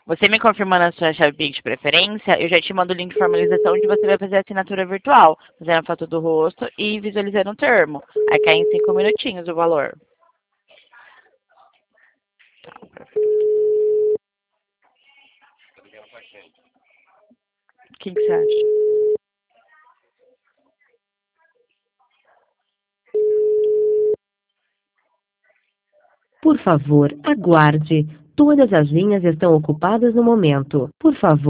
Você me confirmando a sua chave Pix de preferência, eu já te mando o link de formalização onde você vai fazer a assinatura virtual, fazendo a foto do rosto e visualizando o termo. Aí cai em 5 minutinhos o valor. O que você acha? Por favor, aguarde. Todas as linhas estão ocupadas no momento. Por favor.